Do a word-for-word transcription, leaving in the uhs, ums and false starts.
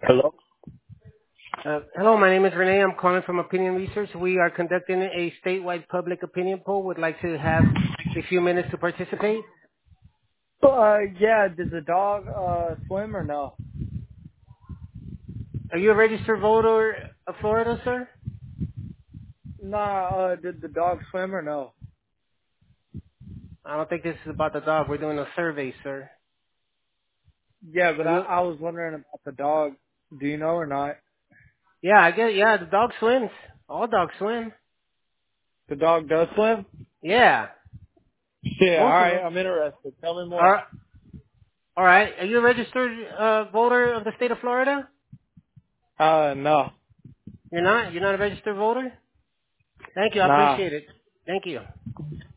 Hello? Uh, hello, my name is Renee. I'm calling from Opinion Research. We are conducting a statewide public opinion poll. Would like to have a few minutes to participate. Uh, yeah, did the dog, uh, swim or no? Are you a registered voter of Florida, sir? Nah, uh, did the dog swim or no? I don't think this is about the dog. We're doing a survey, sir. Yeah, but Are I, you? I was wondering about the dog. Do you know or not? Yeah, I get. Yeah, the dog swims. All dogs swim. The dog does swim? Yeah, Yeah, most of alright, them. I'm interested. Tell me more. Are all right. Are you a registered uh, voter of the state of Florida? Uh, no. You're not. You're not a registered voter. Thank you. I Nah. appreciate it. Thank you.